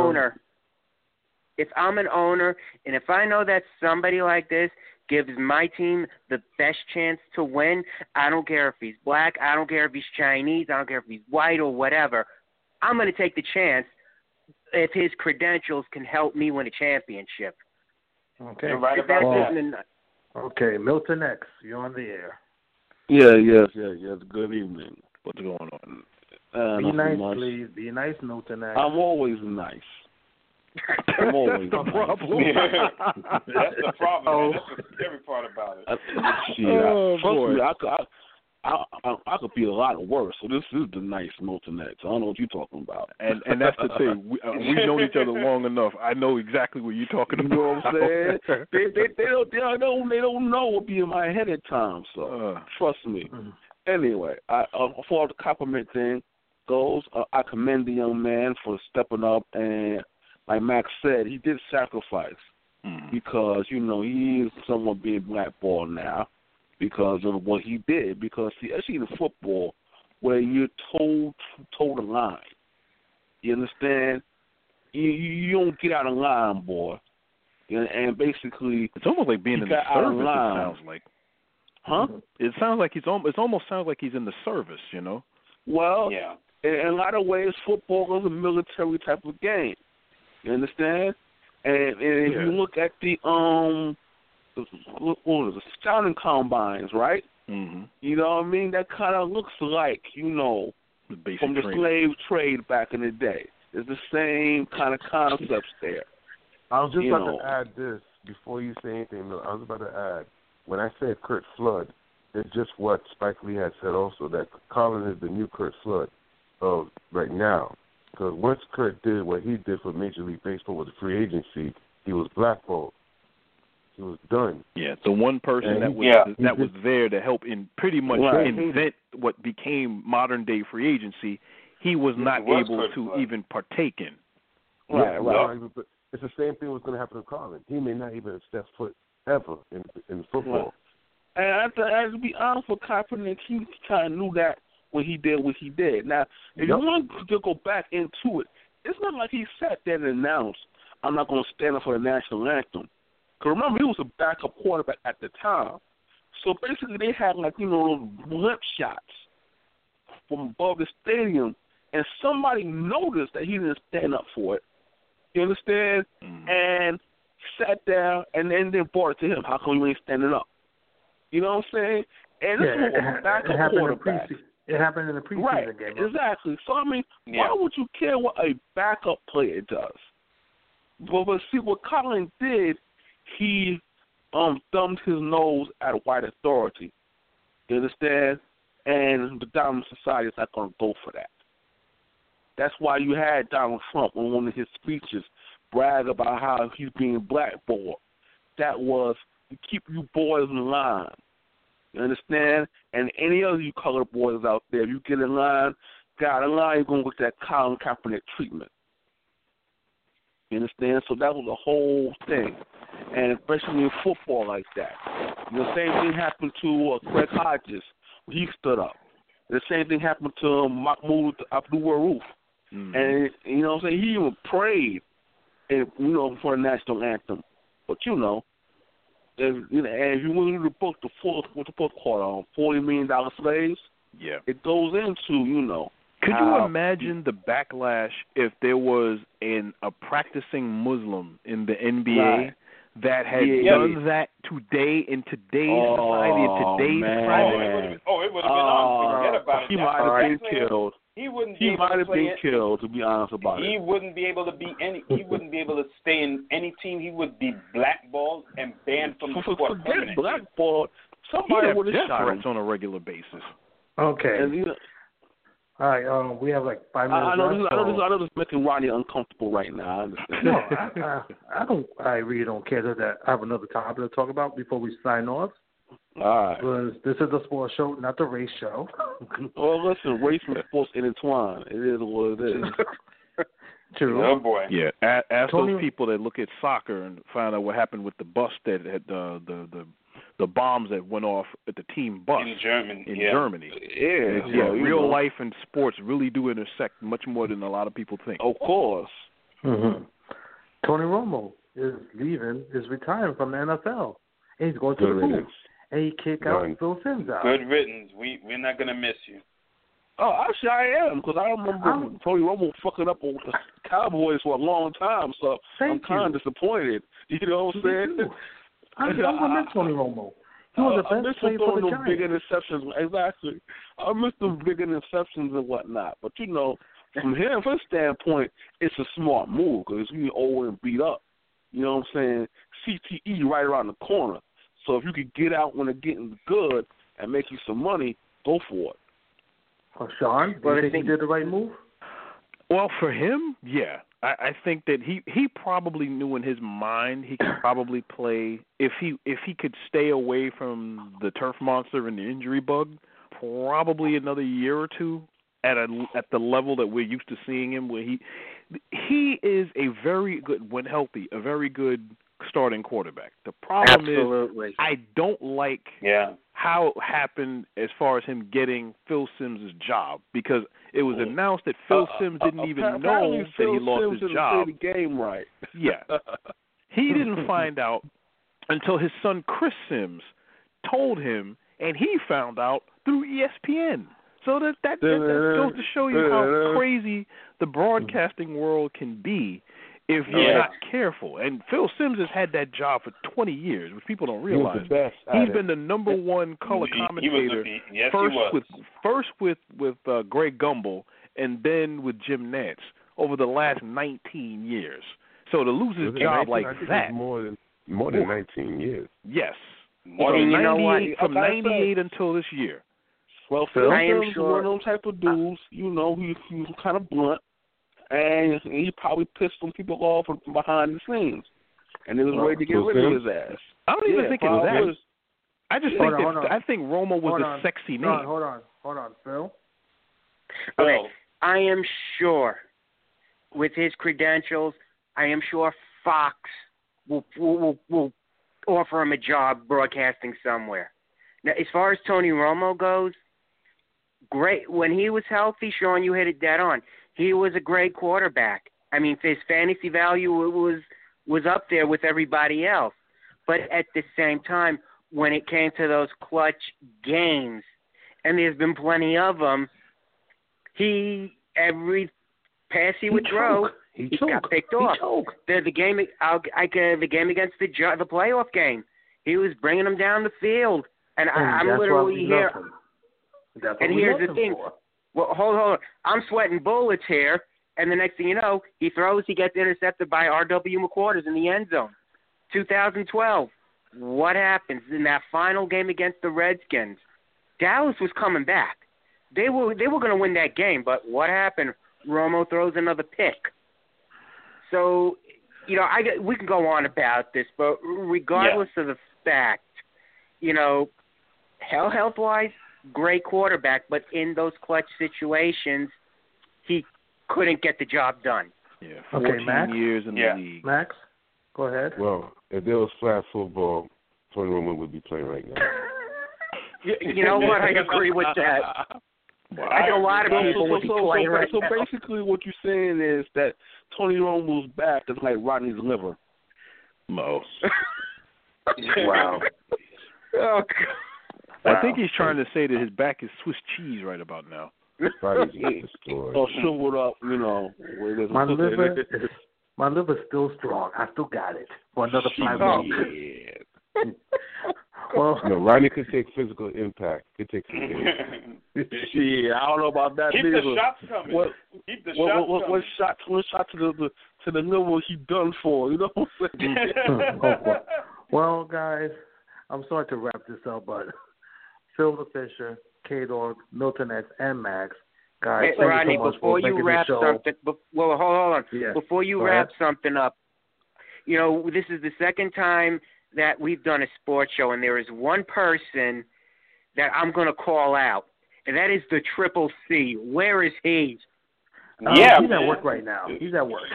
owner, and if I know that somebody like this gives my team the best chance to win, I don't care if he's black, I don't care if he's Chinese, I don't care if he's white or whatever, I'm going to take the chance if his credentials can help me win a championship. Okay. You're right about that. Okay, Milton X, you're on the air. Yes. Good evening. What's going on? Be nice, please. Be nice, Milton X. I'm always nice. I'm always That's the problem. That's the problem. That's the scary part about it. Trust me, I could be a lot worse. So this is the nice Milton X. I don't know what you're talking about. And that's the thing. We've known each other long enough. I know exactly what you're talking about. You know what I'm saying? they don't know what be in my head at times. So trust me. Anyway, for the compliment thing goes, I commend the young man for stepping up, and like Max said, he did sacrifice because he is someone being blackballed now because of what he did. Because see, especially in football, where you're told the line, you understand? You don't get out of line, boy. And basically, it's almost like being in the service. It sounds like. Huh? It sounds like it almost sounds like he's in the service, you know? Well, in a lot of ways, football is a military type of game. You understand? And if you look at the the scouting combines, right? Mm-hmm. You know what I mean? That kind of looks like, from the slave trade back in the day. It's the same kind of concepts there. I was just about to add this before you say anything. I was about to add, when I said Curt Flood, it's just what Spike Lee had said also, that Colin is the new Curt Flood of right now. Because once Curt did what he did for Major League Baseball with the free agency, he was blackballed. He was done. Yeah, the one person that was there to help pretty much invent what became modern day free agency, he was not able to even partake in. Right. But it's the same thing was going to happen to Colin. He may not even have stepped foot ever in football. And I have to be honest with Kaepernick, he kind of knew that when he did what he did. Now, if you want to go back into it, it's not like he sat there and announced, I'm not going to stand up for the national anthem. Because remember, he was a backup quarterback at the time. So basically they had little blimp shots from above the stadium, and somebody noticed that he didn't stand up for it. You understand? And sat down and then brought it to him. How come you ain't standing up? You know what I'm saying? And this was a backup quarterback. It happened in the preseason game. Exactly. So, why would you care what a backup player does? But see, what Colin did, he thumbed his nose at white authority. You understand? And the Diamond Society is not going to go for that. That's why you had Donald Trump in one of his speeches brag about how he's being blackballed. That was to keep you boys in line. You understand? And any other you colored boys out there, if you get in line, got in line, you're going to get that Colin Kaepernick treatment. You understand? So that was the whole thing. And especially in football like that. The same thing happened to Craig Hodges when he stood up. The same thing happened to Mahmoud Abdul-Rauf. And, you know what I'm saying, he even prayed, for the national anthem. But, if you went through the book, what's the book called, $40 Million Slaves? Yeah. It goes into, Could you imagine the backlash if there was a practicing Muslim in the NBA that had done that today in today's society, in today's society? It would have been on. Forget about it. He might have been killed. He might have been killed, to be honest about it. He wouldn't be able to He wouldn't be able to stay in any team. He would be blackballed and banned from the sport. Forget blackballed. Somebody would have shot him on a regular basis. Okay. And, all right. We have 5 minutes. I know this is making Ronnie uncomfortable right now. I understand. No, I really don't care that I have another topic to talk about before we sign off. All right. Because this is the sports show, not the race show. Well, listen, race and sports intertwine. It is what it is. True. Oh boy. Yeah. Ask those people that look at soccer and find out what happened with the bus that had the bombs that went off at the team bus in Germany. Yeah. Real life and sports really do intersect much more than a lot of people think. Of course. Mm-hmm. Tony Romo is retiring from the NFL. And he's going to the booth. And he kicked out Phil Simms out. Good riddance. We're not going to miss you. Oh, actually, I am, because I remember Tony Romo fucking up with the Cowboys for a long time, so I'm kind of disappointed. You know what I'm saying? I'm going to miss Tony Romo. He was the best player for the Giants. Big interceptions. Exactly. I miss the big interceptions and whatnot. But, from his standpoint, it's a smart move, because he's old and beat up. You know what I'm saying? CTE right around the corner. So if you could get out when it's getting good and make you some money, go for it. Sean, do you think he did the right move? Well, for him, yeah. I think that he probably knew in his mind he could probably play if he could stay away from the turf monster and the injury bug, probably another year or two at the level that we're used to seeing him, where he is a very good, when healthy, a very good starting quarterback. The problem is I don't like how it happened as far as him getting Phil Simms' job, because it was announced that Phil Simms didn't even know that he lost his job. The game right. Yeah. He didn't find out until his son Chris Simms told him, and he found out through ESPN. So that goes to show you how crazy the broadcasting world can be if you're not careful. And Phil Simms has had that job for 20 years, which people don't realize. He was the best He's been the number one color commentator. First with Greg Gumbel, and then with Jim Nantz over the last 19 years. So to lose his job like that, more than 19 years. Yes. From 98 until this year. Well, Phil Simms is one of those type of dudes, he was kind of blunt, and he probably pissed some people off from behind the scenes, and it was ready to get rid of his ass. I don't even think it was that. I just I think Romo was a sexy name. Hold on, Phil. Okay, I am sure, with his credentials, I am sure Fox will offer him a job broadcasting somewhere. Now, as far as Tony Romo goes, great. When he was healthy, Sean, you hit it dead on. He was a great quarterback. I mean, his fantasy value was up there with everybody else. But at the same time, when it came to those clutch games, and there's been plenty of them, every pass he would throw, he got picked off. The game against the playoff game, he was bringing them down the field, and I'm literally here. And here's the thing. Well, hold on. I'm sweating bullets here, and the next thing you know, he throws, he gets intercepted by R.W. McQuarters in the end zone. 2012. What happens in that final game against the Redskins? Dallas was coming back. They were going to win that game, but what happened? Romo throws another pick. So, we can go on about this, but regardless of the fact, health-wise, great quarterback, but in those clutch situations, he couldn't get the job done. Yeah, 14 years in the league. Max, go ahead. Well, if there was flag football, Tony Romo would be playing right now. You know what? I agree with that. Wow. I think a lot of people would be playing right now. So basically what you're saying is that Tony Romo's back is like Rodney's liver. Mo. Wow. Oh, God. I think he's trying to say that his back is Swiss cheese right about now. Shriveled up, My liver's still strong. I still got it for another 5 months. Well, Rodney could take physical impact. Could take some damage. I don't know about that. Keep the shots coming. What shot to the liver he done for? You know what I'm saying? Well, guys, I'm sorry to wrap this up, but Phil the Fisher, K-Dog, Milton X, and Max, guys, hey, Rodney, so before you wrap something, hold on. Yeah. Before you wrap something up, this is the second time that we've done a sports show, and there is one person that I'm going to call out, and that is the Triple C. Where is he? He's at work right now. He's at work.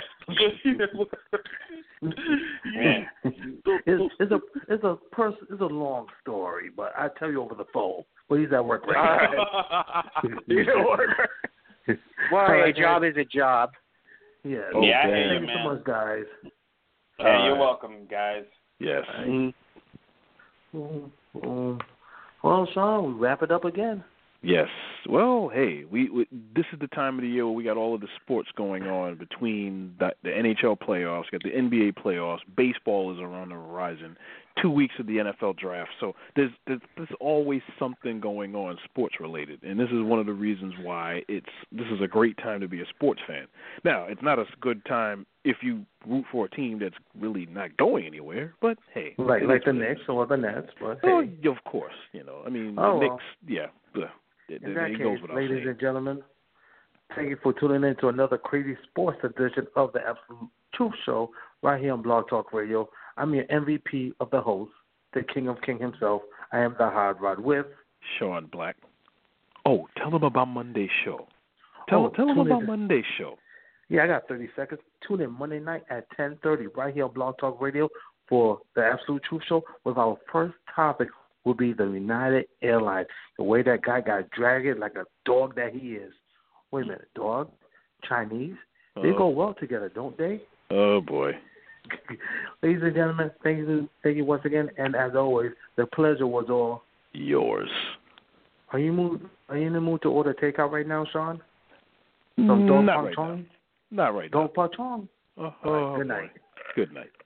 It's a long story, but I tell you over the phone. But he's at work right now. He's at work. Well, a job is a job. Yeah. Thank you so much, guys. You're welcome, guys. Yes. Well, Sean, we wrap it up again. Yes. Well, hey, we this is the time of the year where we got all of the sports going on between the NHL playoffs, got the NBA playoffs, baseball is around the horizon, 2 weeks of the NFL draft. So there's always something going on sports related, and this is one of the reasons why this is a great time to be a sports fan. Now, it's not a good time if you root for a team that's really not going anywhere, but hey, like the Knicks or the Nets, but hey. Oh, of course, the Knicks, yeah. In that case, ladies and gentlemen, thank you for tuning in to another crazy sports edition of the Absolute Truth Show right here on Blog Talk Radio. I'm your MVP of the host, the King of King himself. I am the Hard Rod with Sean Black. Oh, tell them about Monday's show. Tell them about Monday's show. Yeah, I got 30 seconds. Tune in Monday night at 10:30 right here on Blog Talk Radio for the Absolute Truth Show with our first topic will be the United Airlines. The way that guy got dragged like a dog that he is. Wait a minute, dog? Chinese? They go well together, don't they? Oh, boy. Ladies and gentlemen, thank you once again. And as always, the pleasure was all yours. Are you in the mood to order takeout right now, Sean? Not right now. Not right now. Dog Pachong. Good night. Good night.